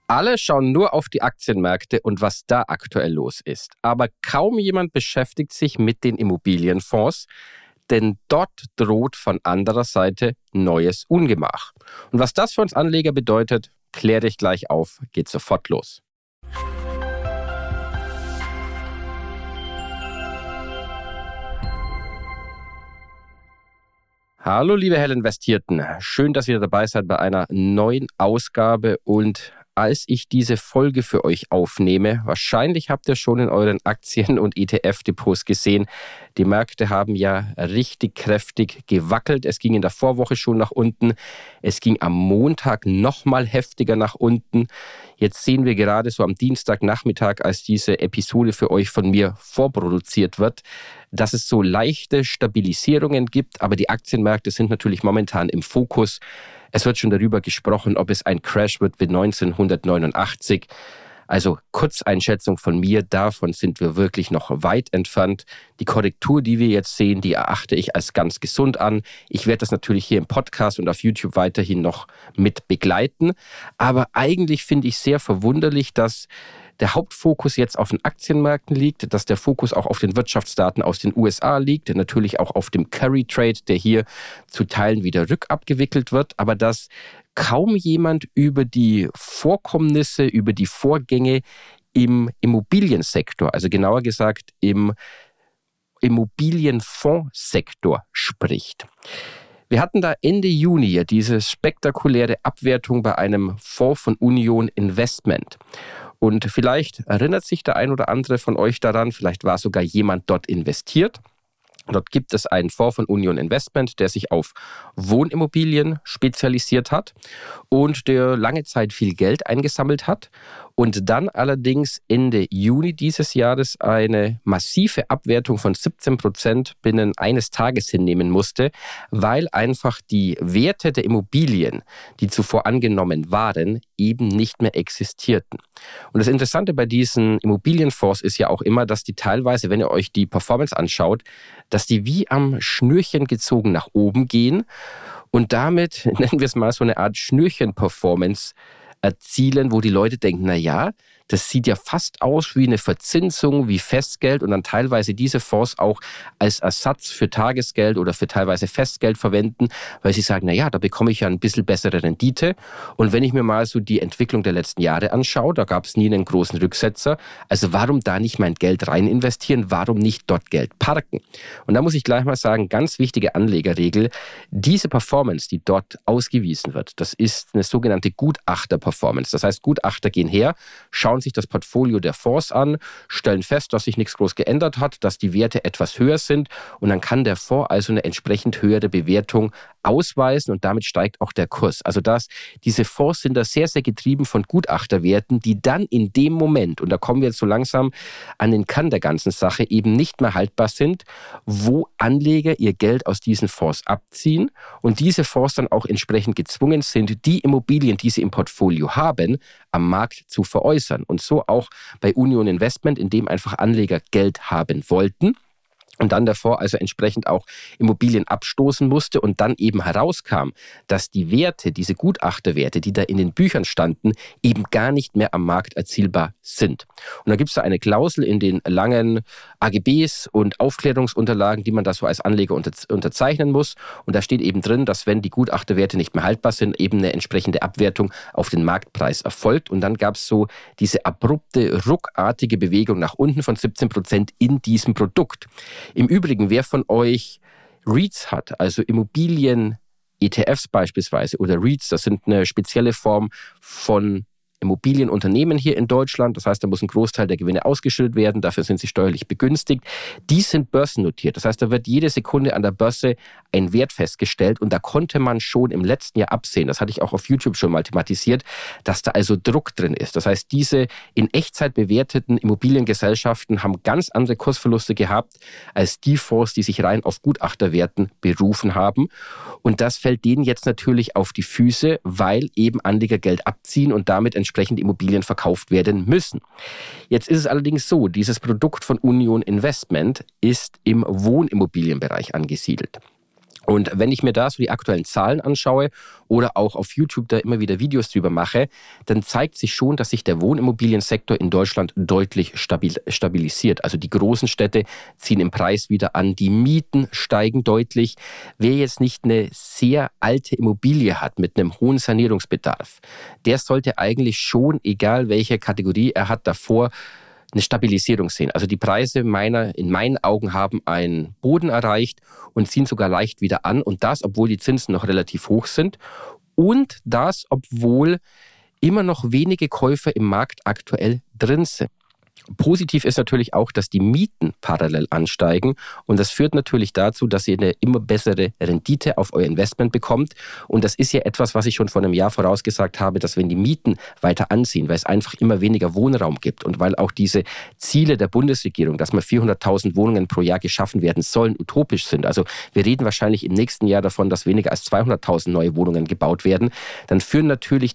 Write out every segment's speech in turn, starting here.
Alle schauen nur auf die Aktienmärkte und was da aktuell los ist. Aber kaum jemand beschäftigt sich mit den Immobilienfonds, denn dort droht von anderer Seite neues Ungemach. Und was das für uns Anleger bedeutet, kläre ich gleich auf. Geht sofort los. Hallo liebe Hellinvestierten, schön, dass ihr dabei seid bei einer neuen Ausgabe und als ich diese Folge für euch aufnehme, wahrscheinlich habt ihr schon in euren Aktien- und ETF-Depots gesehen, die Märkte haben ja richtig kräftig gewackelt. Es ging in der Vorwoche schon nach unten, es ging am Montag nochmal heftiger nach unten. Jetzt sehen wir gerade so am Dienstagnachmittag, als diese Episode für euch von mir vorproduziert wird, dass es so leichte Stabilisierungen gibt, aber die Aktienmärkte sind natürlich momentan im Fokus. Es wird schon darüber gesprochen, ob es ein Crash wird wie 1989. Also Kurzeinschätzung von mir, davon sind wir wirklich noch weit entfernt. Die Korrektur, die wir jetzt sehen, die erachte ich als ganz gesund an. Ich werde das natürlich hier im Podcast und auf YouTube weiterhin noch mit begleiten. Aber eigentlich finde ich sehr verwunderlich, dass der Hauptfokus jetzt auf den Aktienmärkten liegt, dass der Fokus auch auf den Wirtschaftsdaten aus den USA liegt, natürlich auch auf dem Carry Trade, der hier zu Teilen wieder rückabgewickelt wird, aber dass kaum jemand über die Vorkommnisse, über die Vorgänge im Immobiliensektor, also genauer gesagt im Immobilienfondssektor spricht. Wir hatten da Ende Juni ja diese spektakuläre Abwertung bei einem Fonds von Union Investment. Und vielleicht erinnert sich der ein oder andere von euch daran, vielleicht war sogar jemand dort investiert. Dort gibt es einen Fonds von Union Investment, der sich auf Wohnimmobilien spezialisiert hat und der lange Zeit viel Geld eingesammelt hat und dann allerdings Ende Juni dieses Jahres eine massive Abwertung von 17% binnen eines Tages hinnehmen musste, weil einfach die Werte der Immobilien, die zuvor angenommen waren, eben nicht mehr existierten. Und das Interessante bei diesen Immobilienfonds ist ja auch immer, dass die teilweise, wenn ihr euch die Performance anschaut, dass die wie am Schnürchen gezogen nach oben gehen und damit, nennen wir es mal so eine Art Schnürchen-Performance erzielen, wo die Leute denken, na ja, das sieht ja fast aus wie eine Verzinsung, wie Festgeld und dann teilweise diese Fonds auch als Ersatz für Tagesgeld oder für teilweise Festgeld verwenden, weil sie sagen, na ja, da bekomme ich ja ein bisschen bessere Rendite. Und wenn ich mir mal so die Entwicklung der letzten Jahre anschaue, da gab es nie einen großen Rücksetzer. Also warum da nicht mein Geld rein investieren? Warum nicht dort Geld parken? Und da muss ich gleich mal sagen, ganz wichtige Anlegerregel, diese Performance, die dort ausgewiesen wird, das ist eine sogenannte Gutachter-Performance. Das heißt, Gutachter gehen her, schauen sich das Portfolio der Fonds an, stellen fest, dass sich nichts groß geändert hat, dass die Werte etwas höher sind und dann kann der Fonds also eine entsprechend höhere Bewertung ausweisen und damit steigt auch der Kurs. Also diese Fonds sind da sehr, sehr getrieben von Gutachterwerten, die dann in dem Moment, und da kommen wir jetzt so langsam an den Kern der ganzen Sache, eben nicht mehr haltbar sind, wo Anleger ihr Geld aus diesen Fonds abziehen und diese Fonds dann auch entsprechend gezwungen sind, die Immobilien, die sie im Portfolio haben, am Markt zu veräußern. Und so auch bei Union Investment, in dem einfach Anleger Geld haben wollten. Und dann der Fonds also entsprechend auch Immobilien abstoßen musste und dann eben herauskam, dass die Werte, diese Gutachterwerte, die da in den Büchern standen, eben gar nicht mehr am Markt erzielbar sind. Und da gibt es da eine Klausel in den langen AGBs und Aufklärungsunterlagen, die man da so als Anleger unterzeichnen muss. Und da steht eben drin, dass wenn die Gutachterwerte nicht mehr haltbar sind, eben eine entsprechende Abwertung auf den Marktpreis erfolgt. Und dann gab es so diese abrupte, ruckartige Bewegung nach unten von 17% in diesem Produkt. Im Übrigen, wer von euch REITs hat, also Immobilien-ETFs beispielsweise oder REITs, das sind eine spezielle Form von Immobilienunternehmen hier in Deutschland, das heißt, da muss ein Großteil der Gewinne ausgeschüttet werden, dafür sind sie steuerlich begünstigt. Die sind börsennotiert, das heißt, da wird jede Sekunde an der Börse ein Wert festgestellt und da konnte man schon im letzten Jahr absehen, das hatte ich auch auf YouTube schon mal thematisiert, dass da also Druck drin ist. Das heißt, diese in Echtzeit bewerteten Immobiliengesellschaften haben ganz andere Kursverluste gehabt als die Fonds, die sich rein auf Gutachterwerten berufen haben. Und das fällt denen jetzt natürlich auf die Füße, weil eben Anleger Geld abziehen und damit entsprechend Immobilien verkauft werden müssen. Jetzt ist es allerdings so, dieses Produkt von Union Investment ist im Wohnimmobilienbereich angesiedelt. Und wenn ich mir da so die aktuellen Zahlen anschaue oder auch auf YouTube da immer wieder Videos drüber mache, dann zeigt sich schon, dass sich der Wohnimmobiliensektor in Deutschland deutlich stabilisiert. Also die großen Städte ziehen im Preis wieder an, die Mieten steigen deutlich. Wer jetzt nicht eine sehr alte Immobilie hat mit einem hohen Sanierungsbedarf, der sollte eigentlich schon, egal welche Kategorie er hat, davor eine Stabilisierung sehen. Also die Preise in meinen Augen haben einen Boden erreicht und ziehen sogar leicht wieder an. Und das, obwohl die Zinsen noch relativ hoch sind. Und das, obwohl immer noch wenige Käufer im Markt aktuell drin sind. Positiv ist natürlich auch, dass die Mieten parallel ansteigen und das führt natürlich dazu, dass ihr eine immer bessere Rendite auf euer Investment bekommt und das ist ja etwas, was ich schon vor einem Jahr vorausgesagt habe, dass wenn die Mieten weiter anziehen, weil es einfach immer weniger Wohnraum gibt und weil auch diese Ziele der Bundesregierung, dass mal 400.000 Wohnungen pro Jahr geschaffen werden sollen, utopisch sind. Also wir reden wahrscheinlich im nächsten Jahr davon, dass weniger als 200.000 neue Wohnungen gebaut werden. Dann führt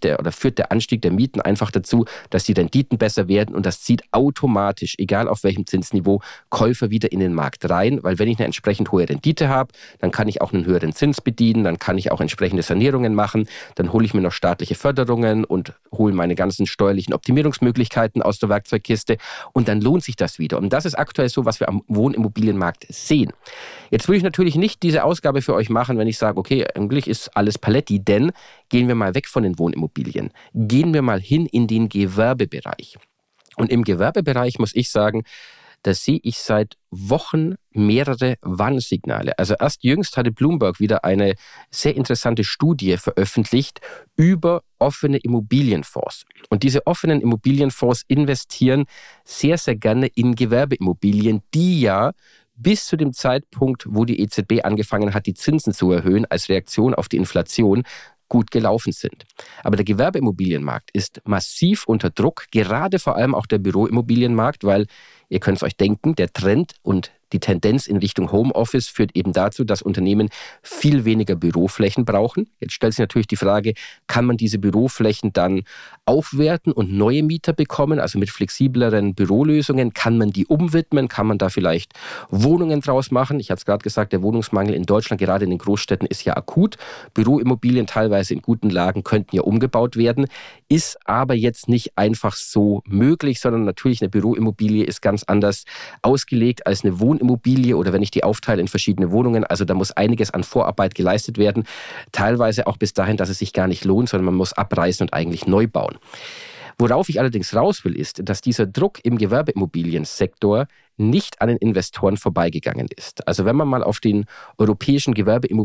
der Anstieg der Mieten einfach dazu, dass die Renditen besser werden und das zieht automatisch, egal auf welchem Zinsniveau, Käufer wieder in den Markt rein, weil wenn ich eine entsprechend hohe Rendite habe, dann kann ich auch einen höheren Zins bedienen, dann kann ich auch entsprechende Sanierungen machen, dann hole ich mir noch staatliche Förderungen und hole meine ganzen steuerlichen Optimierungsmöglichkeiten aus der Werkzeugkiste und dann lohnt sich das wieder. Und das ist aktuell so, was wir am Wohnimmobilienmarkt sehen. Jetzt will ich natürlich nicht diese Ausgabe für euch machen, wenn ich sage, okay, eigentlich ist alles Paletti, denn gehen wir mal weg von den Wohnimmobilien. Gehen wir mal hin in den Gewerbebereich. Und im Gewerbebereich muss ich sagen, da sehe ich seit Wochen mehrere Warnsignale. Also erst jüngst hatte Bloomberg wieder eine sehr interessante Studie veröffentlicht über offene Immobilienfonds. Und diese offenen Immobilienfonds investieren sehr, sehr gerne in Gewerbeimmobilien, die ja bis zu dem Zeitpunkt, wo die EZB angefangen hat, die Zinsen zu erhöhen als Reaktion auf die Inflation, gut gelaufen sind. Aber der Gewerbeimmobilienmarkt ist massiv unter Druck, gerade vor allem auch der Büroimmobilienmarkt, weil ihr könnt es euch denken, der Trend und die Tendenz in Richtung Homeoffice führt eben dazu, dass Unternehmen viel weniger Büroflächen brauchen. Jetzt stellt sich natürlich die Frage, kann man diese Büroflächen dann aufwerten und neue Mieter bekommen, also mit flexibleren Bürolösungen? Kann man die umwidmen? Kann man da vielleicht Wohnungen draus machen? Ich hatte es gerade gesagt, der Wohnungsmangel in Deutschland, gerade in den Großstädten, ist ja akut. Büroimmobilien teilweise in guten Lagen könnten ja umgebaut werden, ist aber jetzt nicht einfach so möglich, sondern natürlich eine Büroimmobilie ist ganz anders ausgelegt als eine Wohnimmobilie oder wenn ich die aufteile in verschiedene Wohnungen. Also da muss einiges an Vorarbeit geleistet werden. Teilweise auch bis dahin, dass es sich gar nicht lohnt, sondern man muss abreißen und eigentlich neu bauen. Worauf ich allerdings raus will, ist, dass dieser Druck im Gewerbeimmobiliensektor nicht an den Investoren vorbeigegangen ist. Also wenn man mal auf den europäischen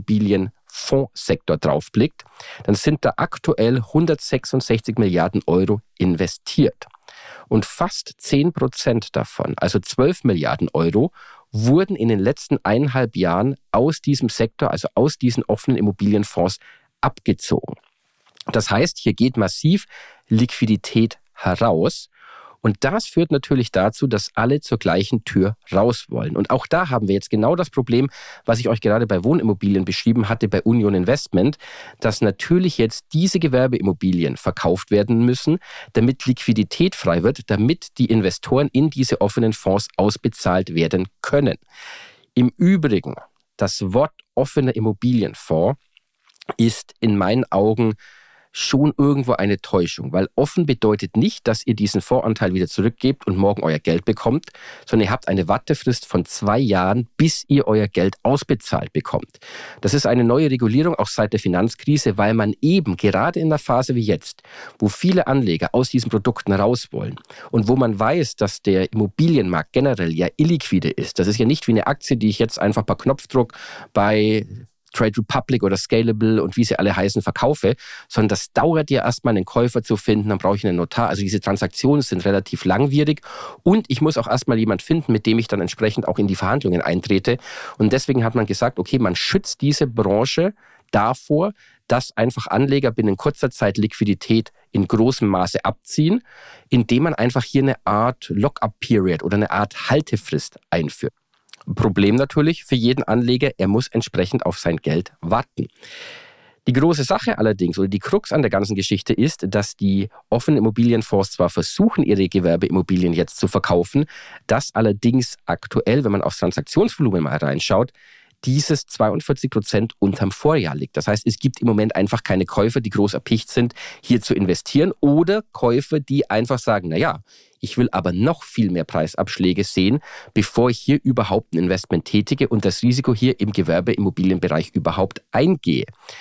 Gewerbeimmobilienfondssektor draufblickt, dann sind da aktuell 166 Milliarden Euro investiert. Und fast 10% davon, also 12 Milliarden Euro, wurden in den letzten 1,5 Jahren aus diesem Sektor, also aus diesen offenen Immobilienfonds, abgezogen. Das heißt, hier geht massiv Liquidität heraus. Und das führt natürlich dazu, dass alle zur gleichen Tür raus wollen. Und auch da haben wir jetzt genau das Problem, was ich euch gerade bei Wohnimmobilien beschrieben hatte, bei Union Investment, dass natürlich jetzt diese Gewerbeimmobilien verkauft werden müssen, damit Liquidität frei wird, damit die Investoren in diese offenen Fonds ausbezahlt werden können. Im Übrigen, das Wort offener Immobilienfonds ist in meinen Augen schon irgendwo eine Täuschung, weil offen bedeutet nicht, dass ihr diesen Fondsanteil wieder zurückgebt und morgen euer Geld bekommt, sondern ihr habt eine Wartefrist von 2 Jahren, bis ihr euer Geld ausbezahlt bekommt. Das ist eine neue Regulierung auch seit der Finanzkrise, weil man eben gerade in einer Phase wie jetzt, wo viele Anleger aus diesen Produkten raus wollen und wo man weiß, dass der Immobilienmarkt generell ja illiquide ist. Das ist ja nicht wie eine Aktie, die ich jetzt einfach per Knopfdruck bei Trade Republic oder Scalable und wie sie alle heißen, verkaufe, sondern das dauert ja erstmal, einen Käufer zu finden, dann brauche ich einen Notar. Also diese Transaktionen sind relativ langwierig und ich muss auch erstmal jemanden finden, mit dem ich dann entsprechend auch in die Verhandlungen eintrete. Und deswegen hat man gesagt, okay, man schützt diese Branche davor, dass einfach Anleger binnen kurzer Zeit Liquidität in großem Maße abziehen, indem man einfach hier eine Art Lock-up-Period oder eine Art Haltefrist einführt. Problem natürlich für jeden Anleger, er muss entsprechend auf sein Geld warten. Die große Sache allerdings oder die Krux an der ganzen Geschichte ist, dass die offenen Immobilienfonds zwar versuchen, ihre Gewerbeimmobilien jetzt zu verkaufen, das allerdings aktuell, wenn man aufs Transaktionsvolumen mal reinschaut, dieses 42% unterm Vorjahr liegt. Das heißt, es gibt im Moment einfach keine Käufer, die groß erpicht sind, hier zu investieren oder Käufer, die einfach sagen, naja, ich will aber noch viel mehr Preisabschläge sehen, bevor ich hier überhaupt ein Investment tätige und das Risiko hier im Gewerbeimmobilienbereich überhaupt eingehe.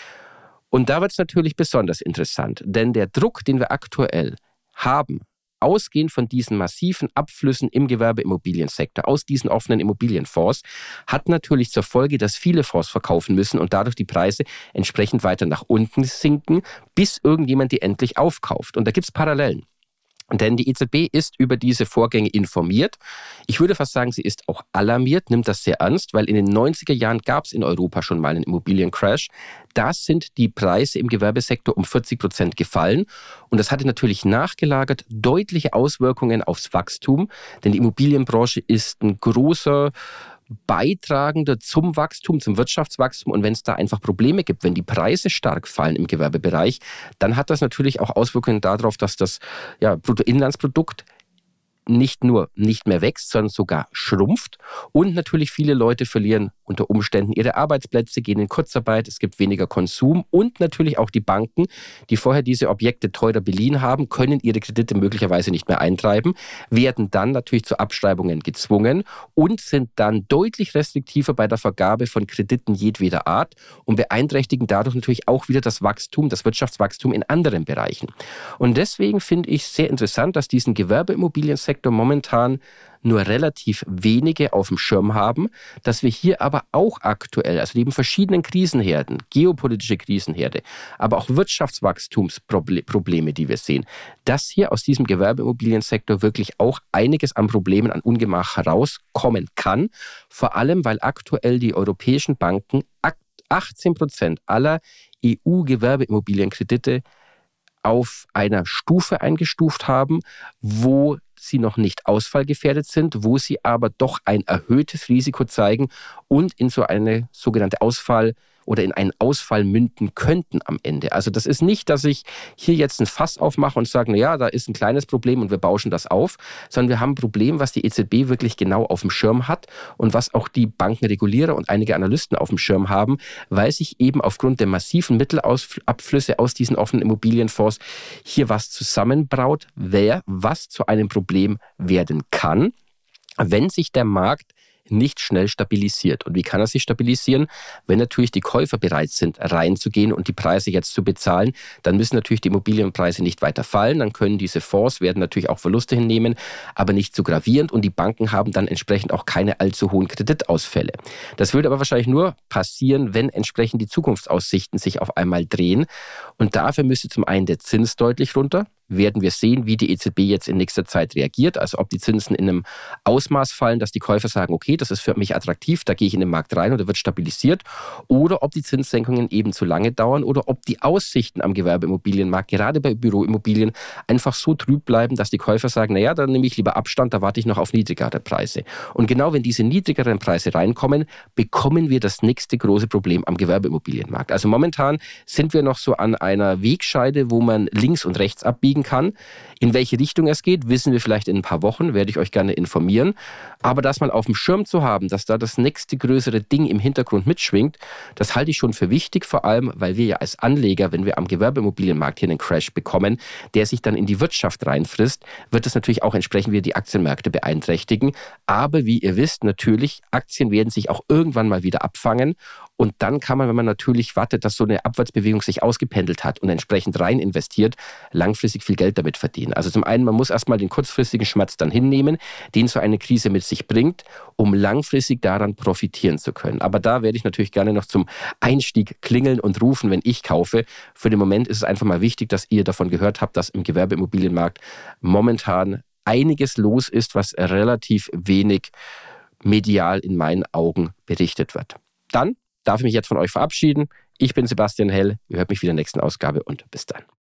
Und da wird es natürlich besonders interessant, denn der Druck, den wir aktuell haben, ausgehend von diesen massiven Abflüssen im Gewerbeimmobiliensektor, aus diesen offenen Immobilienfonds, hat natürlich zur Folge, dass viele Fonds verkaufen müssen und dadurch die Preise entsprechend weiter nach unten sinken, bis irgendjemand die endlich aufkauft. Und da gibt es Parallelen. Denn die EZB ist über diese Vorgänge informiert. Ich würde fast sagen, sie ist auch alarmiert, nimmt das sehr ernst, weil in den 90er Jahren gab es in Europa schon mal einen Immobiliencrash. Da sind die Preise im Gewerbesektor um 40% gefallen. Und das hatte natürlich nachgelagert deutliche Auswirkungen aufs Wachstum. Denn die Immobilienbranche ist ein großer Beitragender zum Wachstum, zum Wirtschaftswachstum. Und wenn es da einfach Probleme gibt, wenn die Preise stark fallen im Gewerbebereich, dann hat das natürlich auch Auswirkungen darauf, dass das Bruttoinlandsprodukt nicht nur nicht mehr wächst, sondern sogar schrumpft. Und natürlich viele Leute verlieren unter Umständen ihre Arbeitsplätze, gehen in Kurzarbeit, es gibt weniger Konsum und natürlich auch die Banken, die vorher diese Objekte teurer beliehen haben, können ihre Kredite möglicherweise nicht mehr eintreiben, werden dann natürlich zu Abschreibungen gezwungen und sind dann deutlich restriktiver bei der Vergabe von Krediten jedweder Art und beeinträchtigen dadurch natürlich auch wieder das Wachstum, das Wirtschaftswachstum in anderen Bereichen. Und deswegen finde ich sehr interessant, dass diesen Gewerbeimmobiliensektor momentan nur relativ wenige auf dem Schirm haben, dass wir hier aber auch aktuell, also neben verschiedenen Krisenherden, geopolitische Krisenherde, aber auch Wirtschaftswachstumsprobleme, die wir sehen, dass hier aus diesem Gewerbeimmobiliensektor wirklich auch einiges an Problemen, an Ungemach herauskommen kann, vor allem, weil aktuell die europäischen Banken 18% aller EU-Gewerbeimmobilienkredite auf einer Stufe eingestuft haben, wo sie noch nicht ausfallgefährdet sind, wo sie aber doch ein erhöhtes Risiko zeigen und in so eine sogenannte Ausfall oder in einen Ausfall münden könnten am Ende. Also das ist nicht, dass ich hier jetzt ein Fass aufmache und sage, naja, da ist ein kleines Problem und wir bauschen das auf, sondern wir haben ein Problem, was die EZB wirklich genau auf dem Schirm hat und was auch die Bankenregulierer und einige Analysten auf dem Schirm haben, weil sich eben aufgrund der massiven Mittelabflüsse aus diesen offenen Immobilienfonds hier was zusammenbraut, was zu einem Problem werden kann, wenn sich der Markt nicht schnell stabilisiert. Und wie kann er sich stabilisieren? Wenn natürlich die Käufer bereit sind, reinzugehen und die Preise jetzt zu bezahlen, dann müssen natürlich die Immobilienpreise nicht weiter fallen. Dann können diese Fonds, werden natürlich auch Verluste hinnehmen, aber nicht so gravierend und die Banken haben dann entsprechend auch keine allzu hohen Kreditausfälle. Das würde aber wahrscheinlich nur passieren, wenn entsprechend die Zukunftsaussichten sich auf einmal drehen. Und dafür müsste zum einen der Zins deutlich runter. Werden wir sehen, wie die EZB jetzt in nächster Zeit reagiert, also ob die Zinsen in einem Ausmaß fallen, dass die Käufer sagen, okay, das ist für mich attraktiv, da gehe ich in den Markt rein oder wird stabilisiert, oder ob die Zinssenkungen eben zu lange dauern oder ob die Aussichten am Gewerbeimmobilienmarkt, gerade bei Büroimmobilien, einfach so trüb bleiben, dass die Käufer sagen, naja, dann nehme ich lieber Abstand, da warte ich noch auf niedrigere Preise. Und genau wenn diese niedrigeren Preise reinkommen, bekommen wir das nächste große Problem am Gewerbeimmobilienmarkt. Also momentan sind wir noch so an einer Wegscheide, wo man links und rechts abbiegen kann. In welche Richtung es geht, wissen wir vielleicht in ein paar Wochen, werde ich euch gerne informieren. Aber das mal auf dem Schirm zu haben, dass da das nächste größere Ding im Hintergrund mitschwingt, das halte ich schon für wichtig, vor allem, weil wir ja als Anleger, wenn wir am Gewerbeimmobilienmarkt hier einen Crash bekommen, der sich dann in die Wirtschaft reinfrisst, wird das natürlich auch entsprechend wieder die Aktienmärkte beeinträchtigen. Aber wie ihr wisst, natürlich, Aktien werden sich auch irgendwann mal wieder abfangen. Und dann kann man, wenn man natürlich wartet, dass so eine Abwärtsbewegung sich ausgependelt hat und entsprechend rein investiert, langfristig viel Geld damit verdienen. Also zum einen, man muss erstmal den kurzfristigen Schmerz dann hinnehmen, den so eine Krise mit sich bringt, um langfristig daran profitieren zu können. Aber da werde ich natürlich gerne noch zum Einstieg klingeln und rufen, wenn ich kaufe. Für den Moment ist es einfach mal wichtig, dass ihr davon gehört habt, dass im Gewerbeimmobilienmarkt momentan einiges los ist, was relativ wenig medial in meinen Augen berichtet wird. Dann darf ich mich jetzt von euch verabschieden. Ich bin Sebastian Hell. Ihr hört mich wieder in der nächsten Ausgabe und bis dann.